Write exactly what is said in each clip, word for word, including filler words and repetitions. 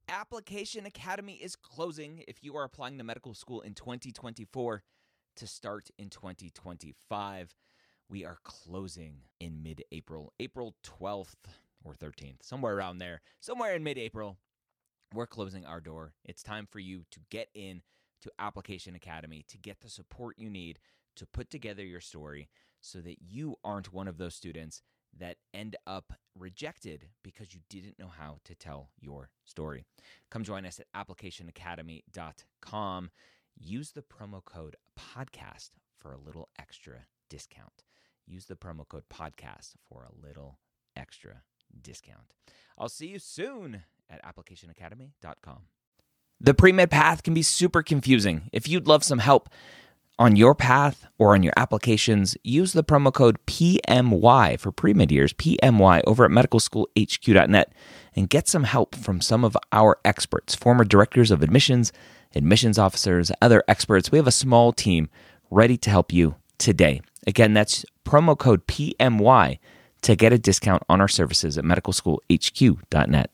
Application Academy is closing if you are applying to medical school in twenty twenty-four to start in twenty twenty-five. We are closing in mid-April, April twelfth or thirteenth, somewhere around there, somewhere in mid-April. We're closing our door. It's time for you to get in to Application Academy to get the support you need to put together your story so that you aren't one of those students that end up rejected because you didn't know how to tell your story. Come join us at application academy dot com. Use the promo code podcast for a little extra discount. Use the promo code podcast for a little extra discount. I'll see you soon at application academy dot com. The pre-med path can be super confusing. If you'd love some help on your path or on your applications, use the promo code P M Y for pre-med years, P M Y, over at medical school h q dot net and get some help from some of our experts, former directors of admissions, admissions officers, other experts. We have a small team ready to help you today. Again, that's promo code P M Y to get a discount on our services at medical school h q dot net.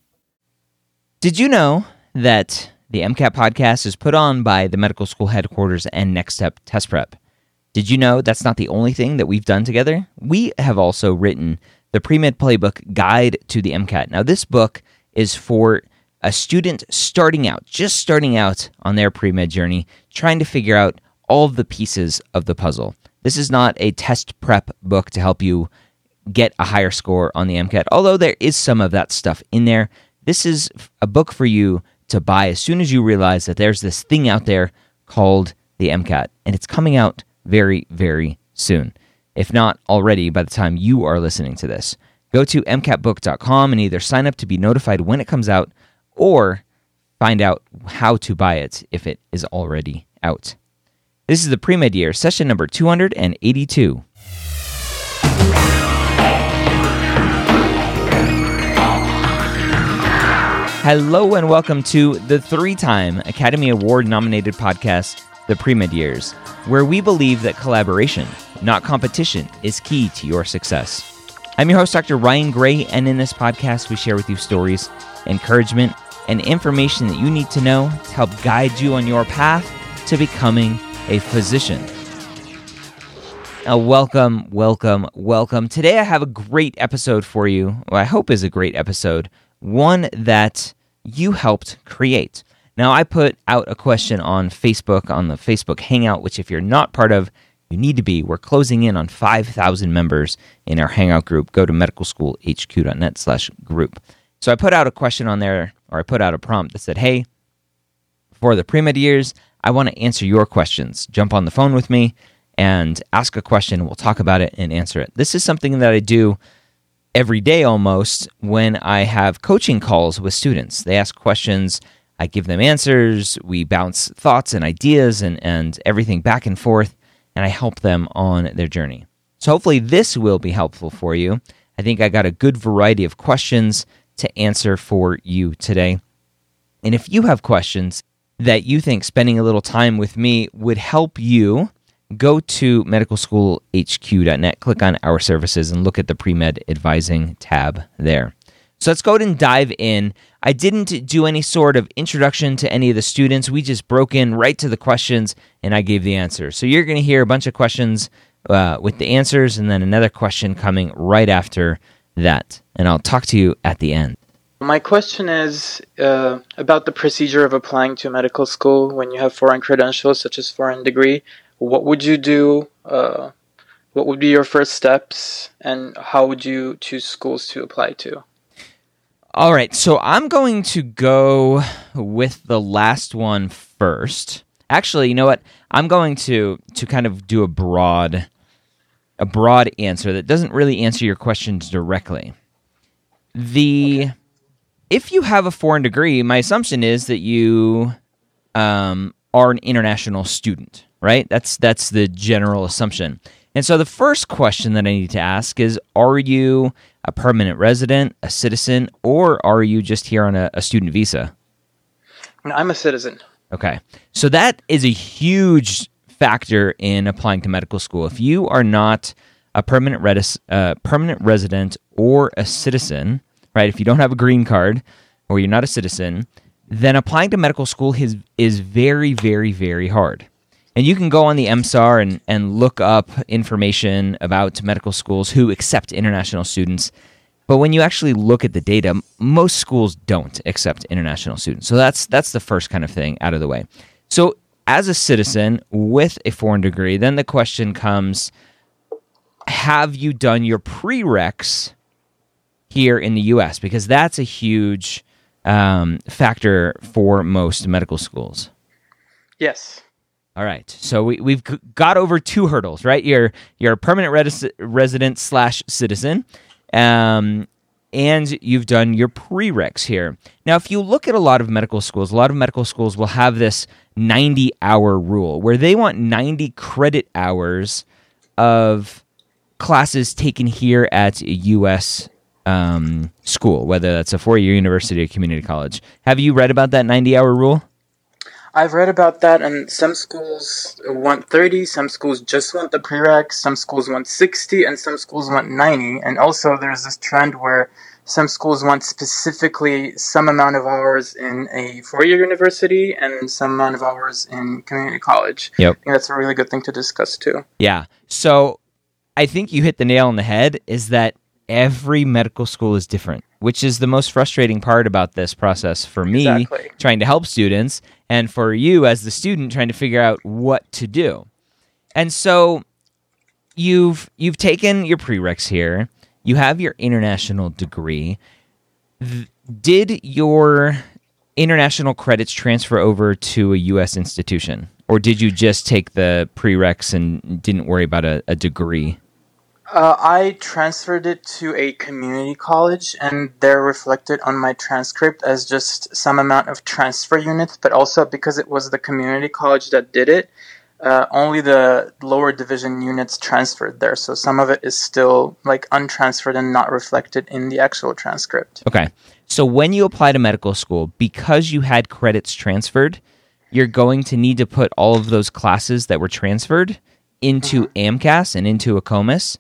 Did you know that the MCAT podcast is put on by the medical school headquarters and Next Step Test Prep? Did you know that's not the only thing that we've done together? We have also written the Pre-Med Playbook Guide to the MCAT. Now, this book is for a student starting out, just starting out on their pre-med journey, trying to figure out all of the pieces of the puzzle. This is not a test prep book to help you get a higher score on the MCAT, although there is some of that stuff in there. This is a book for you to buy as soon as you realize that there's this thing out there called the MCAT, and it's coming out very, very soon. If not already, by the time you are listening to this, go to m cat book dot com and either sign up to be notified when it comes out or find out how to buy it if it is already out. This is the Pre-Med Year, session number two hundred eighty-two. Hello and welcome to the three-time Academy Award-nominated podcast, The Pre-Med Years, where we believe that collaboration, not competition, is key to your success. I'm your host, Doctor Ryan Gray, and in this podcast, we share with you stories, encouragement, and information that you need to know to help guide you on your path to becoming a physician. Now, welcome, welcome, welcome. Today, I have a great episode for you, what I hope is a great episode, one that you helped create. Now, I put out a question on Facebook, on the Facebook Hangout, which if you're not part of, you need to be. We're closing in on five thousand members in our Hangout group. Go to medical school h q dot net slash group. So I put out a question on there, or I put out a prompt that said, hey, for the pre-med years, I want to answer your questions. Jump on the phone with me and ask a question. We'll talk about it and answer it. This is something that I do every day almost when I have coaching calls with students. They ask questions, I give them answers, we bounce thoughts and ideas and, and everything back and forth, and I help them on their journey. So hopefully this will be helpful for you. I think I got a good variety of questions to answer for you today. And if you have questions that you think spending a little time with me would help you, go to medical school h q dot net, click on Our Services, and look at the Pre-Med Advising tab there. So let's go ahead and dive in. I didn't do any sort of introduction to any of the students. We just broke in right to the questions, and I gave the answers. So you're going to hear a bunch of questions uh, with the answers, and then another question coming right after that. And I'll talk to you at the end. My question is uh, about the procedure of applying to medical school when you have foreign credentials, such as foreign degree. What would you do? Uh, what would be your first steps? And how would you choose schools to apply to? All right, so I'm going to go with the last one first. Actually, you know what? I'm going to to kind of do a broad a broad answer that doesn't really answer your questions directly. The okay. If you have a foreign degree, my assumption is that you um, are an international student. Right? That's that's the general assumption. And so the first question that I need to ask is, are you a permanent resident, a citizen, or are you just here on a, a student visa? I'm a citizen. Okay. So that is a huge factor in applying to medical school. If you are not a permanent redis, uh, permanent resident or a citizen, right? If you don't have a green card, or you're not a citizen, then applying to medical school is, is very, very, very hard. And you can go on the M S A R and, and look up information about medical schools who accept international students. But when you actually look at the data, most schools don't accept international students. So that's that's the first kind of thing out of the way. So as a citizen with a foreign degree, then the question comes, have you done your prereqs here in the U S? Because that's a huge um, factor for most medical schools. Yes. All right. So we, we've got over two hurdles, right? You're, you're a permanent res- resident slash citizen. Um, and you've done your prereqs here. Now, if you look at a lot of medical schools, a lot of medical schools will have this ninety-hour rule where they want ninety credit hours of classes taken here at a U S um, school, whether that's a four-year university or community college. Have you read about that ninety-hour rule? I've read about that, and some schools want thirty, some schools just want the prereqs, some schools want sixty, and some schools want ninety. And also there's this trend where some schools want specifically some amount of hours in a four-year university and some amount of hours in community college. Yep. I think that's a really good thing to discuss too. Yeah. So I think you hit the nail on the head, is that every medical school is different, which is the most frustrating part about this process for me, Exactly. trying to help students, and for you as the student trying to figure out what to do. And so you've you've taken your prereqs here. You have your international degree. Th- Did your international credits transfer over to a U S institution? Or did you just take the prereqs and didn't worry about a, a degree? Uh, I transferred it to a community college, and they're reflected on my transcript as just some amount of transfer units, but also because it was the community college that did it, uh, only the lower division units transferred there. So some of it is still like untransferred and not reflected in the actual transcript. Okay. So when you apply to medical school, because you had credits transferred, you're going to need to put all of those classes that were transferred into mm-hmm. AMCAS and into AACOMAS.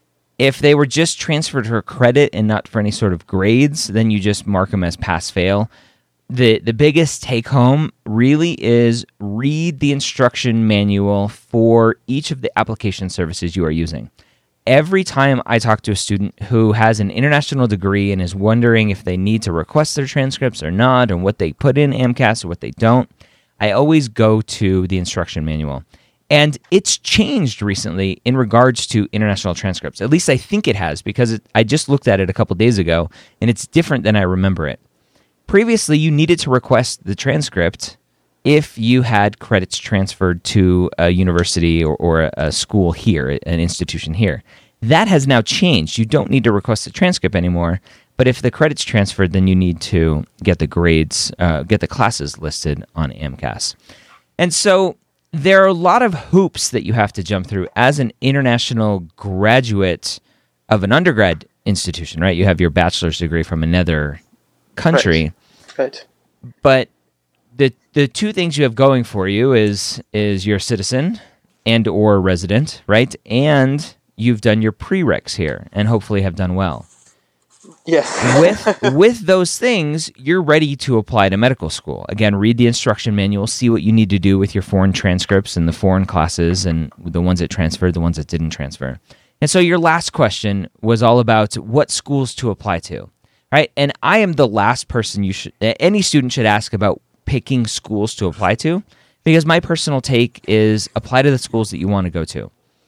If they were just transferred for credit and not for any sort of grades, then you just mark them as pass-fail. The the biggest take-home really is read the instruction manual for each of the application services you are using. Every time I talk to a student who has an international degree and is wondering if they need to request their transcripts or not, and what they put in AMCAS or what they don't, I always go to the instruction manual. And it's changed recently in regards to international transcripts. At least I think it has, because it, I just looked at it a couple days ago, and it's different than I remember it. Previously, you needed to request the transcript if you had credits transferred to a university or, or a school here, an institution here. That has now changed. You don't need to request the transcript anymore, but if the credit's transferred, then you need to get the grades, uh, get the classes listed on AMCAS. And so there are a lot of hoops that you have to jump through as an international graduate of an undergrad institution, right? You have your bachelor's degree from another country. Right. Right. But the the two things you have going for you is is you're a citizen and or resident, right? And you've done your prereqs here and hopefully have done well. Yes. with with those things, you're ready to apply to medical school. Again, read the instruction manual, see what you need to do with your foreign transcripts and the foreign classes and the ones that transferred, the ones that didn't transfer. And so your last question was all about what schools to apply to, right? And I am the last person you should any student should ask about picking schools to apply to, because my personal take is apply to the schools that you want to go to.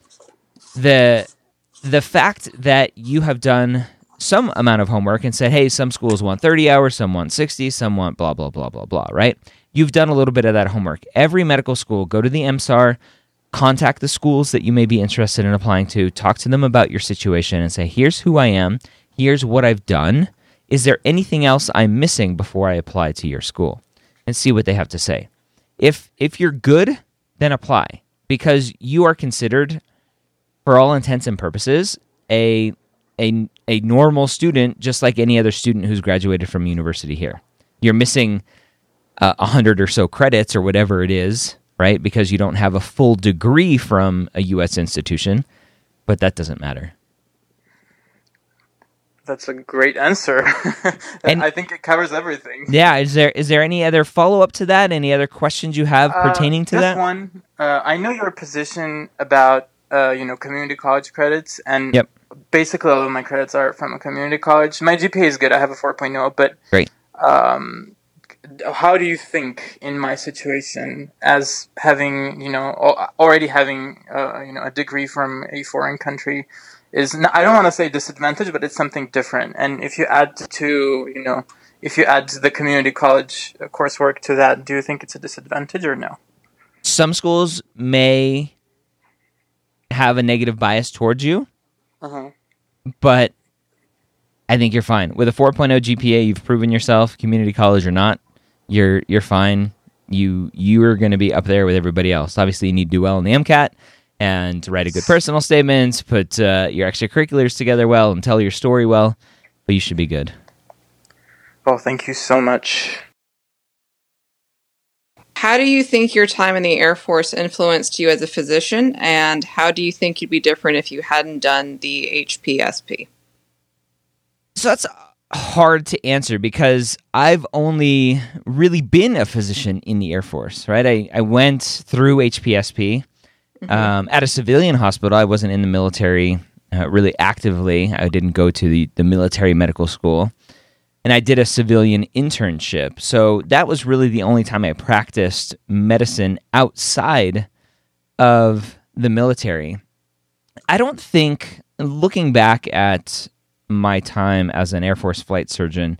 The the fact that you have done some amount of homework and said, hey, some schools want thirty hours, some want sixty, some want blah, blah, blah, blah, blah, right? You've done a little bit of that homework. Every medical school, go to the M S A R, contact the schools that you may be interested in applying to, talk to them about your situation and say, here's who I am, here's what I've done. Is there anything else I'm missing before I apply to your school? And see what they have to say. If if you're good, then apply, because you are considered, for all intents and purposes, a a a normal student, just like any other student who's graduated from university here. You're missing uh, a hundred or so credits or whatever it is, right? Because you don't have a full degree from a U S institution, but that doesn't matter. that's a great answer. And I think it covers everything. Yeah, is there is there any other follow-up to that? Any other questions you have Uh, pertaining to just that? one. Uh, I know your position about uh, you know community college credits, and Yep. basically all of my credits are from a community college. My G P A is good. I have a four point oh, but Great. Um, how do you think in my situation, as having you know al- already having uh, you know a degree from a foreign country, is n- I don't want to say disadvantage, but it's something different. And if you add to you know if you add the community college coursework to that, do you think it's a disadvantage or no? Some schools may have a negative bias towards you, Uh-huh. but I think you're fine. With a four point oh G P A, you've proven yourself, community college or not, you're you're fine. You you're going to be up there with everybody else. Obviously, you need to do well in the MCAT and write a good personal statement, put uh, your extracurriculars together well, and tell your story well, but you should be good. Well, thank you so much. How do you think your time in the Air Force influenced you as a physician, and how do you think you'd be different if you hadn't done the H P S P? So that's hard to answer because I've only really been a physician in the Air Force, right? I, I went through H P S P mm-hmm. um, at a civilian hospital. I wasn't in the military uh, really actively. I didn't go to the, the military medical school. And I did a civilian internship. So that was really the only time I practiced medicine outside of the military. I don't think, looking back at my time as an Air Force flight surgeon,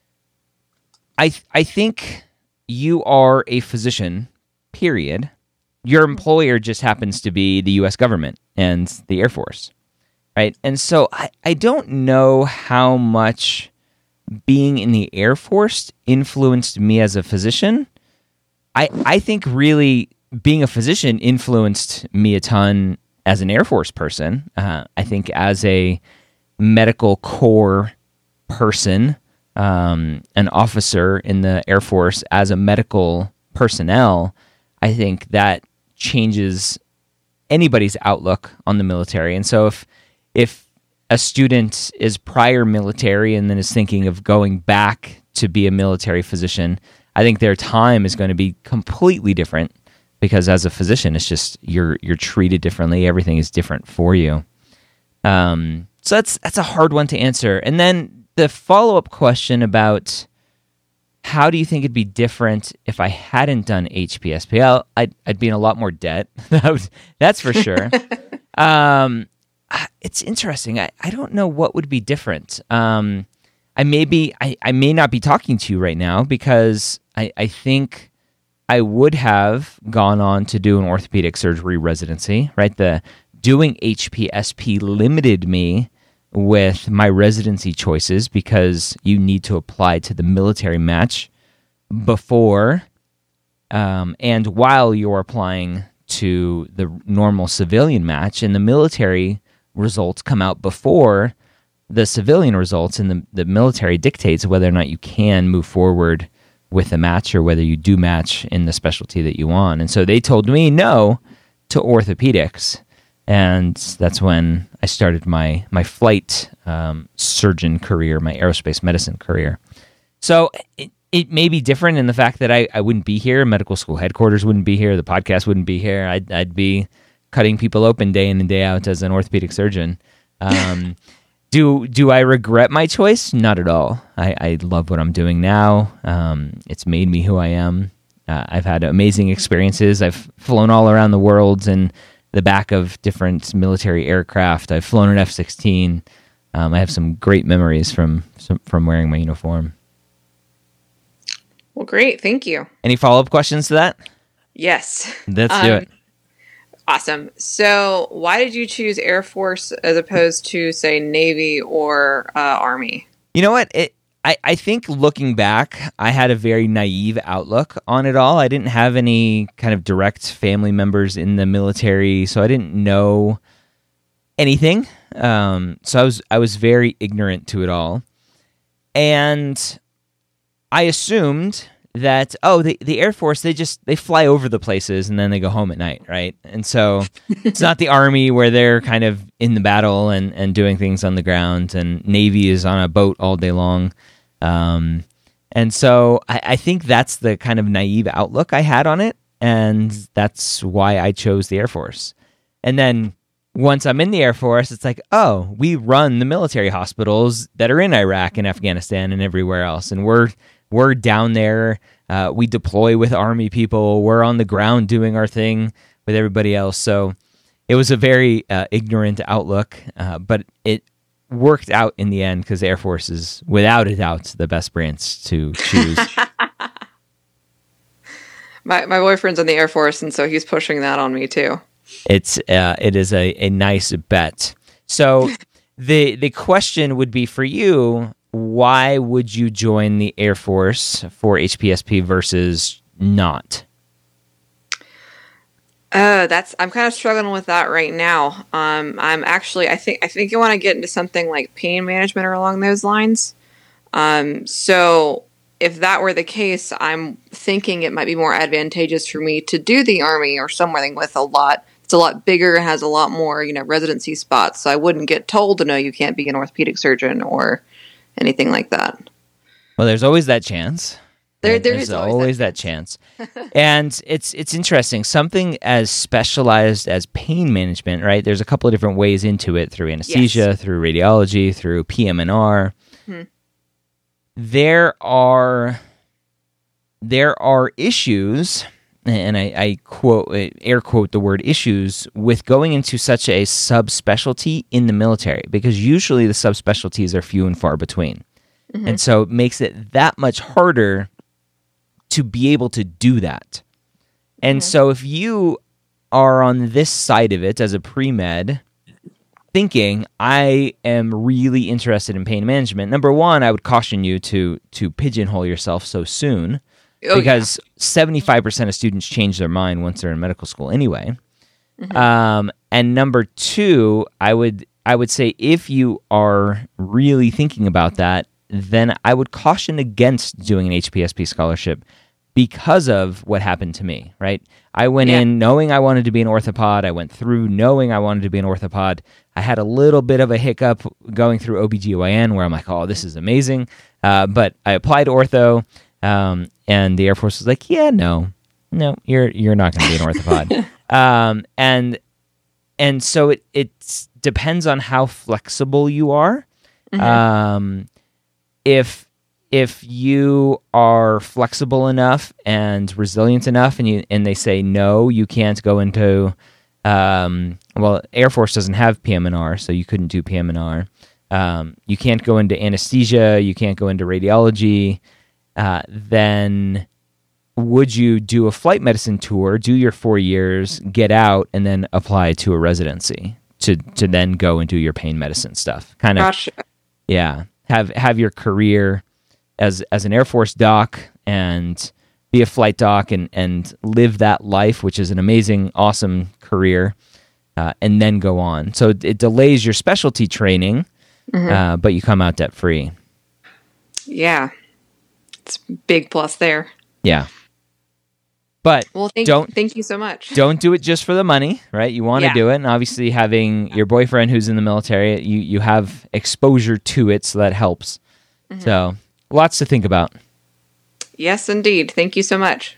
I th- I think you are a physician, period. Your employer just happens to be the U S government and the Air Force, right? And so I, I don't know how much being in the Air Force influenced me as a physician. I I think really being a physician influenced me a ton as an Air Force person. Uh, I think as a medical corps person, um, an officer in the Air Force, as a medical personnel, I think that changes anybody's outlook on the military. And so if if a student is prior military and then is thinking of going back to be a military physician, I think their time is going to be completely different because as a physician, it's just you're you're treated differently. Everything is different for you. Um, so that's that's a hard one to answer. And then the follow-up question about how do you think it'd be different if I hadn't done H P S P? Well, I'd, I'd be in a lot more debt. That's for sure. um, it's interesting. I, I don't know what would be different. Um, I may be, I, I may not be talking to you right now because I, I think I would have gone on to do an orthopedic surgery residency, right? The doing H P S P limited me with my residency choices because you need to apply to the military match before um, and while you're applying to the normal civilian match, and the military results come out before the civilian results, and the, the military dictates whether or not you can move forward with a match or whether you do match in the specialty that you want. And so they told me no to orthopedics. And that's when I started my my flight um, surgeon career, my aerospace medicine career. So it, it may be different in the fact that I, I wouldn't be here, medical school headquarters wouldn't be here, the podcast wouldn't be here. I'd, I'd be cutting people open day in and day out as an orthopedic surgeon. Um, do do I regret my choice? Not at all. I, I love what I'm doing now. Um, it's made me who I am. Uh, I've had amazing experiences. I've flown all around the world and the back of different military aircraft. I've flown an F sixteen. Um, I have some great memories from from wearing my uniform. Well, great. Thank you. Any follow-up questions to that? Yes. Let's um, do it. Awesome. So why did you choose Air Force as opposed to, say, Navy or uh, Army? You know what? It, I, I think looking back, I had a very naive outlook on it all. I didn't have any kind of direct family members in the military, so I didn't know anything. Um, so I was I was very ignorant to it all. And I assumed that, oh, the, the Air Force, they just, they fly over the places and then they go home at night, right? And so it's not the Army where they're kind of in the battle and, and doing things on the ground, and Navy is on a boat all day long. Um, and so I, I think that's the kind of naive outlook I had on it, and that's why I chose the Air Force. And then once I'm in the Air Force, it's like, oh, we run the military hospitals that are in Iraq and Afghanistan and everywhere else, and we're We're down there. Uh, we deploy with Army people. We're on the ground doing our thing with everybody else. So it was a very uh, ignorant outlook, uh, but it worked out in the end because the Air Force is, without a doubt, the best branch to choose. my my boyfriend's in the Air Force, and so he's pushing that on me too. It's uh, it is a, a nice bet. So the the question would be for you: why would you join the Air Force for H P S P versus not? Uh, that's I'm kind of struggling with that right now. Um, I'm actually I think I think I want to get into something like pain management or along those lines. Um, so if that were the case, I'm thinking it might be more advantageous for me to do the Army or something with a lot. It's a lot bigger, has a lot more, you know, residency spots. So I wouldn't get told to no, you can't be an orthopedic surgeon or anything like that. Well, there's always that chance. There, there there's is always, always that, that chance. And it's it's interesting. Something as specialized as pain management, right? There's a couple of different ways into it, through anesthesia, yes. through radiology, through P M and R. Hmm. There are there are issues, and I, I quote air quote the word issues, with going into such a subspecialty in the military, because usually the subspecialties are few and far between. Mm-hmm. And so it makes it that much harder to be able to do that. And mm-hmm. so if you are on this side of it as a pre-med, thinking, I am really interested in pain management, number one, I would caution you to to pigeonhole yourself so soon, oh, because yeah. seventy-five percent of students change their mind once they're in medical school anyway. Mm-hmm. Um, and number two, I would I would say if you are really thinking about that, then I would caution against doing an H P S P scholarship because of what happened to me, right? I went yeah. in knowing I wanted to be an orthopod. I went through knowing I wanted to be an orthopod. I had a little bit of a hiccup going through O B G Y N where I'm like, oh, this is amazing. Uh, but I applied ortho, um, and the Air Force was like, yeah, no, no, you're you're not going to be an orthopod. um, and and so it, it depends on how flexible you are. Mm-hmm. Um, if if you are flexible enough and resilient enough, and you and they say no, you can't go into um, well, Air Force doesn't have P M and R, so you couldn't do P M and R. Um, you can't go into anesthesia, you can't go into radiology. Uh, then would you do a flight medicine tour, do your four years, get out, and then apply to a residency to to then go and do your pain medicine stuff? Kind of, Gotcha. yeah. Have have your career as as an Air Force doc and be a flight doc and, and live that life, which is an amazing, awesome career, uh, and then go on. So it delays your specialty training, mm-hmm. uh, but you come out debt free. Yeah, it's a big plus there. Yeah, but well, thank, don't thank you so much. Don't do it just for the money, right? You want to yeah. do it, and obviously having your boyfriend who's in the military, you you have exposure to it, so that helps. Mm-hmm. So lots to think about. Yes, indeed. Thank you so much.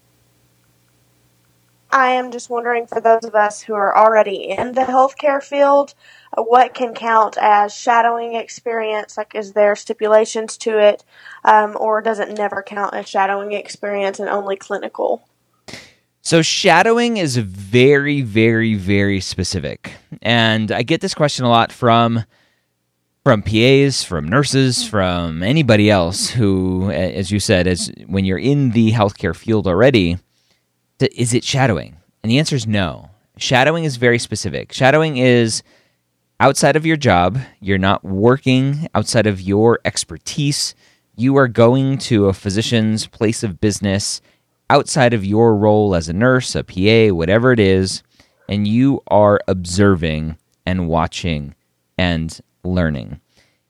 I am just wondering, for those of us who are already in the healthcare field, uh, what can count as shadowing experience? Like, is there stipulations to it, um, or does it never count as shadowing experience and only clinical? So shadowing is very, very, very specific. And I get this question a lot from from P As, from nurses, from anybody else who, as you said, as when you're in the healthcare field already, is it shadowing? And the answer is no. Shadowing is very specific. Shadowing is outside of your job. You're not working outside of your expertise. You are going to a physician's place of business outside of your role as a nurse, a P A, whatever it is, and you are observing and watching and learning.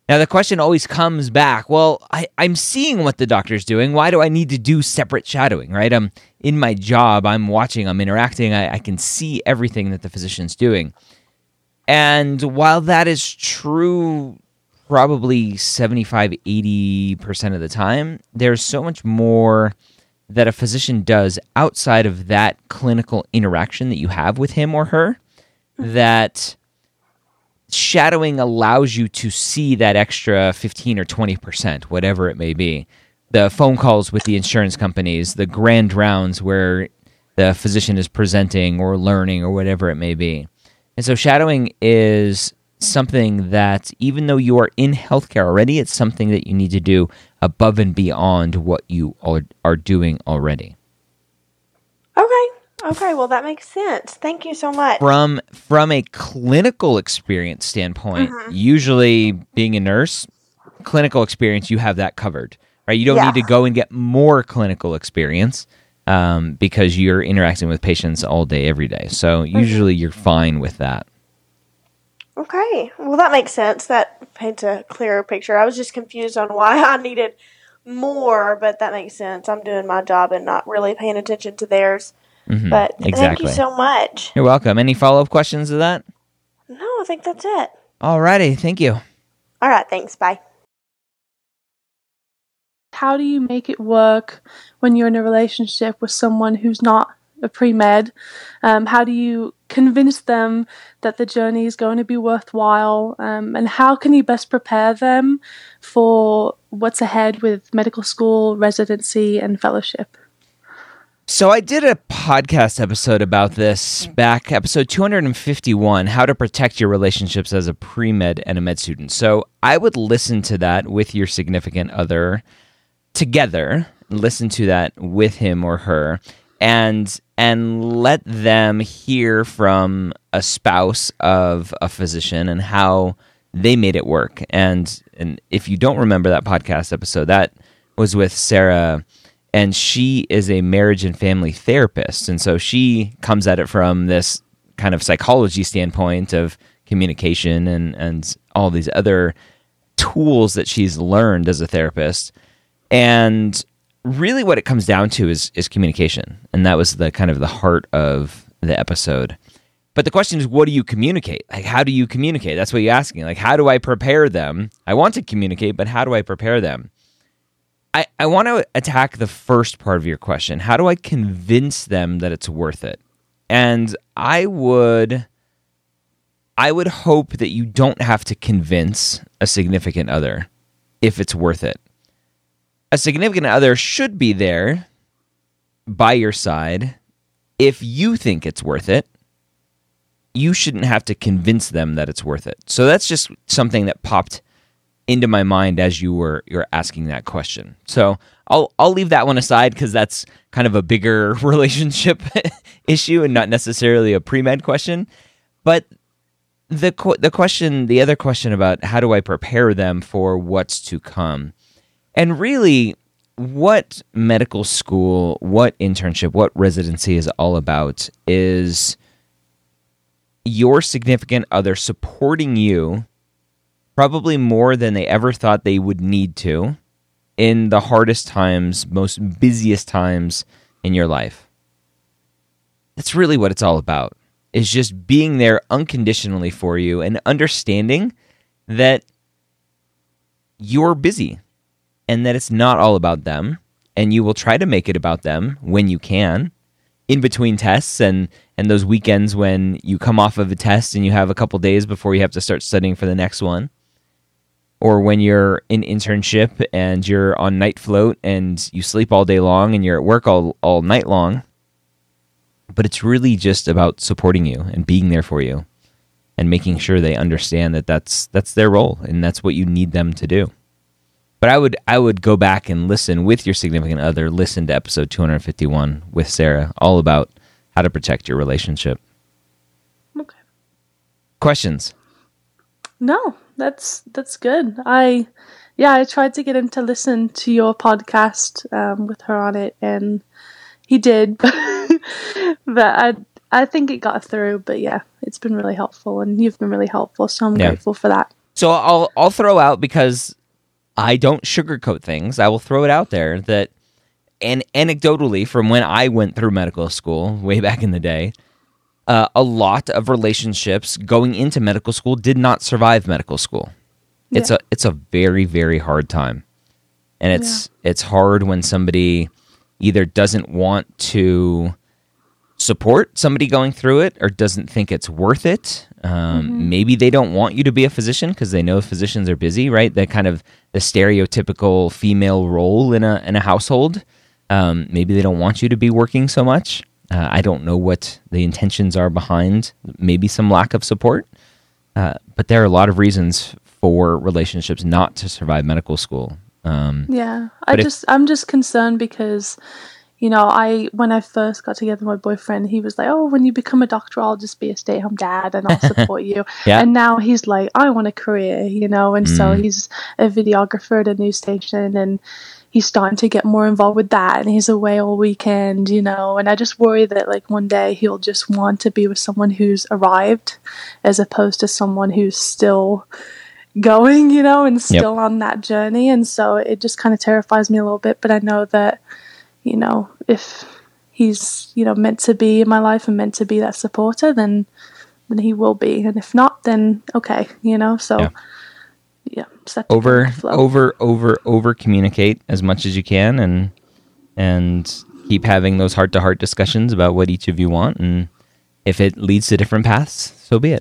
Now, the question always comes back, well, I, I'm seeing what the doctor's doing. Why do I need to do separate shadowing, right? I'm in my job. I'm watching. I'm interacting. I, I can see everything that the physician's doing. And while that is true probably seventy-five, eighty percent of the time, there's so much more that a physician does outside of that clinical interaction that you have with him or her that shadowing allows you to see that extra fifteen or twenty percent, whatever it may be. The phone calls with the insurance companies, the grand rounds where the physician is presenting or learning or whatever it may be. And so shadowing is something that, even though you are in healthcare already, it's something that you need to do above and beyond what you are, are doing already. Okay. Okay, well, that makes sense. Thank you so much. From from a clinical experience standpoint, Mhm. usually being a nurse, clinical experience, you have that covered, right? You don't Yeah. need to go and get more clinical experience um, because you're interacting with patients all day, every day. So usually you're fine with that. Okay, well, that makes sense. That paints a clearer picture. I was just confused on why I needed more, but that makes sense. I'm doing my job and not really paying attention to theirs. Mhm, But thank exactly. you so much. You're welcome. Any follow-up questions to that? No, I think that's it. Alrighty, thank you. All right, thanks. Bye. How do you make it work when you're in a relationship with someone who's not a pre-med? Um, how do you convince them that the journey is going to be worthwhile? Um, and how can you best prepare them for what's ahead with medical school, residency, and fellowship? So I did a podcast episode about this back, episode two hundred fifty-one, how to protect your relationships as a pre-med and a med student. So I would listen to that with your significant other together, listen to that with him or her, and and let them hear from a spouse of a physician and how they made it work. And and if you don't remember that podcast episode, that was with Sarah. And she is a marriage and family therapist. And so she comes at it from this kind of psychology standpoint of communication and, and all these other tools that she's learned as a therapist. And really what it comes down to is, is communication. And that was the kind of the heart of the episode. But the question is, what do you communicate? Like, how do you communicate? That's what you're asking. Like, how do I prepare them? I want to communicate, but how do I prepare them? I, I want to attack the first part of your question. How do I convince them that it's worth it? And I would I would hope that you don't have to convince a significant other if it's worth it. A significant other should be there by your side if you think it's worth it. You shouldn't have to convince them that it's worth it. So that's just something that popped into my mind as you were you're asking that question. So I'll I'll leave that one aside because that's kind of a bigger relationship issue and not necessarily a pre-med question. But the the question, the other question about how do I prepare them for what's to come, and really what medical school, what internship, what residency is all about is your significant other supporting you probably more than they ever thought they would need to in the hardest times, most busiest times in your life. That's really what it's all about, is just being there unconditionally for you and understanding that you're busy and that it's not all about them, and you will try to make it about them when you can, in between tests and, and those weekends when you come off of a test and you have a couple days before you have to start studying for the next one. Or when you're in internship and you're on night float and you sleep all day long and you're at work all, all night long. But it's really just about supporting you and being there for you and making sure they understand that that's that's their role and that's what you need them to do. But I would I would go back and listen with your significant other, listen to episode two hundred fifty-one with Sarah, all about how to protect your relationship. Okay. Questions? No, that's that's good. I yeah, I tried to get him to listen to your podcast um, with her on it, and he did. but I I think it got through. But yeah, it's been really helpful, and you've been really helpful. So I'm Yeah. grateful for that. So I'll I'll throw out, because I don't sugarcoat things, I will throw it out there that, and anecdotally, from when I went through medical school way back in the day, uh, a lot of relationships going into medical school did not survive medical school. Yeah. It's a it's a very, very hard time. And it's yeah. it's hard when somebody either doesn't want to support somebody going through it or doesn't think it's worth it. Um, mm-hmm. Maybe they don't want you to be a physician because they know physicians are busy, right? That kind of the stereotypical female role in a in a household. Um, maybe they don't want you to be working so much. Uh, I don't know what the intentions are behind maybe some lack of support. Uh, but there are a lot of reasons for relationships not to survive medical school. Um, yeah, I just if, I'm just concerned because, you know, I when I first got together with my boyfriend, he was like, "Oh, when you become a doctor, I'll just be a stay-at-home dad and I'll support you." Yeah. And now he's like, "I want a career," you know, and mm. so he's a videographer at a news station, and he's starting to get more involved with that, and he's away all weekend, you know. And I just worry that like one day he'll just want to be with someone who's arrived, as opposed to someone who's still going, you know, and still yep. on that journey. And so it just kind of terrifies me a little bit. But I know that, you know, if he's, you know, meant to be in my life and meant to be that supporter, then then he will be. And if not, then okay, you know. So yeah, yeah set over over over over communicate as much as you can, and and keep having those heart to heart discussions about what each of you want, and if it leads to different paths, so be it.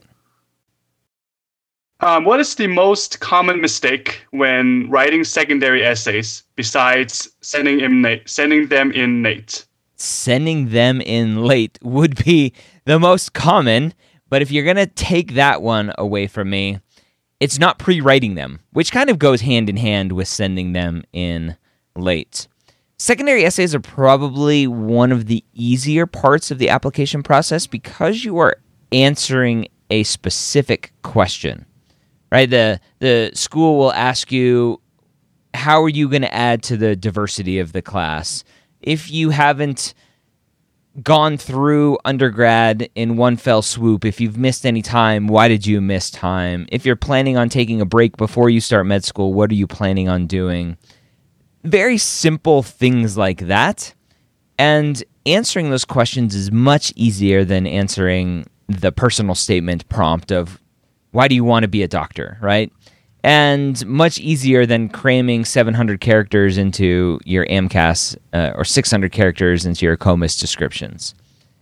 Um, what is the most common mistake when writing secondary essays besides sending in late, sending them in late? Sending them in late would be the most common, but if you're going to take that one away from me, it's not pre-writing them, which kind of goes hand in hand with sending them in late. Secondary essays are probably one of the easier parts of the application process because you are answering a specific question. Right, the the school will ask you, how are you going to add to the diversity of the class? If you haven't gone through undergrad in one fell swoop, if you've missed any time, why did you miss time? If you're planning on taking a break before you start med school, what are you planning on doing? Very simple things like that. And answering those questions is much easier than answering the personal statement prompt of, why do you want to be a doctor, right? And much easier than cramming seven hundred characters into your AMCAS uh, or six hundred characters into your COMIS descriptions.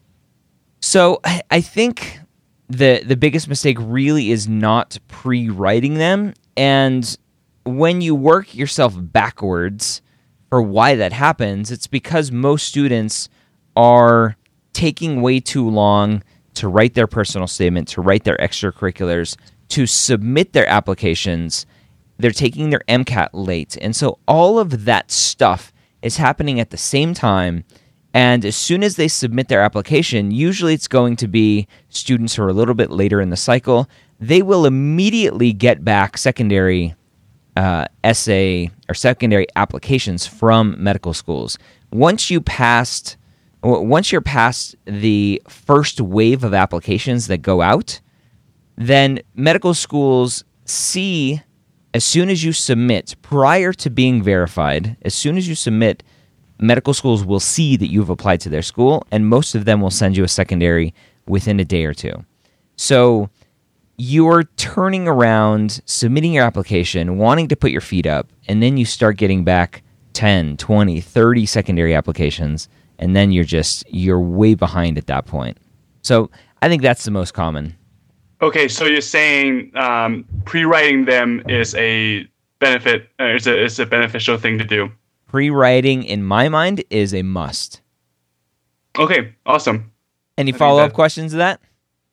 So I think the the biggest mistake really is not pre-writing them. And when you work yourself backwards for why that happens, it's because most students are taking way too long to write their personal statement, to write their extracurriculars, to submit their applications. They're taking their MCAT late. And so all of that stuff is happening at the same time. And as soon as they submit their application, usually it's going to be students who are a little bit later in the cycle. They will immediately get back secondary uh, essay or secondary applications from medical schools. Once you passed... Once you're past the first wave of applications that go out, then medical schools see, as soon as you submit, prior to being verified, as soon as you submit, medical schools will see that you've applied to their school, and most of them will send you a secondary within a day or two. So you're turning around, submitting your application, wanting to put your feet up, and then you start getting back ten, twenty, thirty secondary applications, and then you're just, you're way behind at that point. So I think that's the most common. Okay, so you're saying um, pre-writing them is a benefit, uh, is a is a beneficial thing to do. Pre-writing, in my mind, is a must. Okay, awesome. Any follow-up that... questions to that?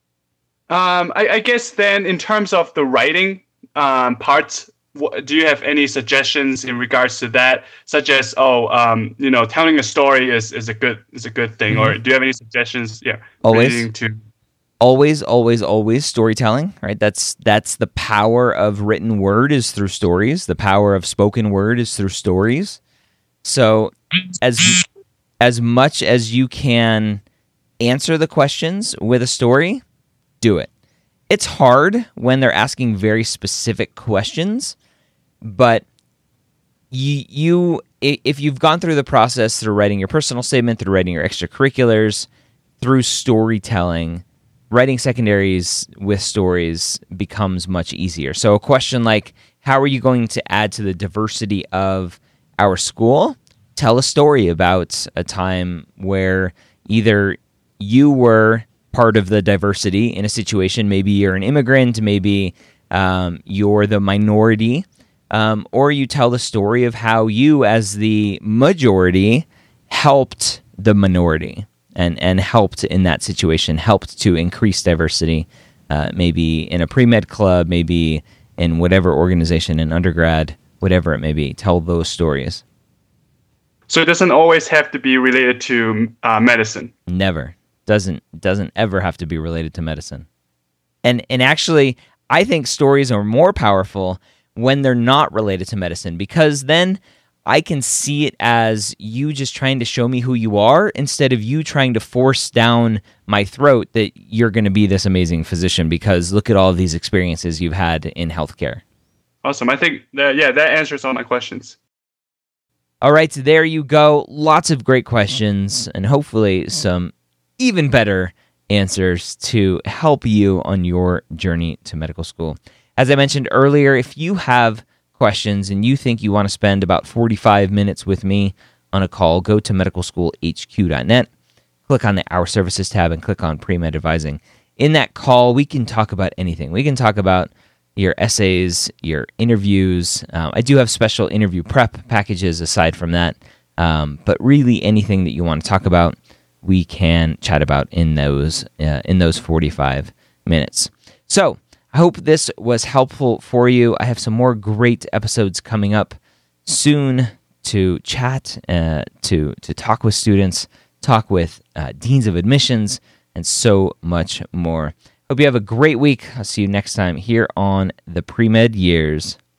Um, I, I guess then, in terms of the writing um, parts, what, do you have any suggestions in regards to that? Such as, oh, um, you know, telling a story is, is a good is a good thing, mm-hmm. or do you have any suggestions? Yeah, always to. Always, always, always storytelling, right? That's that's the power of written word is through stories. The power of spoken word is through stories. So as as much as you can answer the questions with a story, do it. it's hard when they're asking very specific questions, but you, you if you've gone through the process through writing your personal statement, through writing your extracurriculars, through storytelling, writing secondaries with stories becomes much easier. So a question like, how are you going to add to the diversity of our school? Tell a story about a time where either you were part of the diversity in a situation, maybe you're an immigrant, maybe um, you're the minority, um, or you tell the story of how you, as the majority, helped the minority and, and helped in that situation, helped to increase diversity, uh, maybe in a pre-med club, maybe in whatever organization, in undergrad, whatever it may be. Tell those stories. So it doesn't always have to be related to uh, medicine? Never. Doesn't doesn't ever have to be related to medicine. And and actually, I think stories are more powerful when they're not related to medicine, because then I can see it as you just trying to show me who you are instead of you trying to force down my throat that you're going to be this amazing physician because look at all of these experiences you've had in healthcare. Awesome. I think that, yeah, that answers all my questions. All right, so there you go. Lots of great questions and hopefully some even better answers to help you on your journey to medical school. As I mentioned earlier, if you have questions and you think you want to spend about forty-five minutes with me on a call, go to medical school h q dot net, click on the Our Services tab, and click on Pre-Med Advising. In that call, we can talk about anything. We can talk about your essays, your interviews. Um, I do have special interview prep packages aside from that, um, but really anything that you want to talk about, we can chat about in those uh, in those forty-five minutes. So I hope this was helpful for you. I have some more great episodes coming up soon to chat, uh, to to talk with students, talk with uh, deans of admissions, and so much more. Hope you have a great week. I'll see you next time here on the Pre-Med Years.